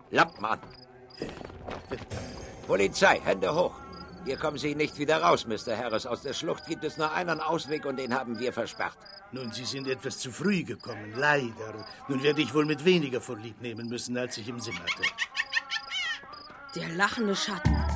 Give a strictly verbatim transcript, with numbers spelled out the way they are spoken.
Lampen an. Polizei, Hände hoch. Hier kommen Sie nicht wieder raus, Mister Harris. Aus der Schlucht gibt es nur einen Ausweg und den haben wir versperrt. Nun, Sie sind etwas zu früh gekommen, leider. Nun werde ich wohl mit weniger Vorlieb nehmen müssen, als ich im Sinn hatte. Der lachende Schatten.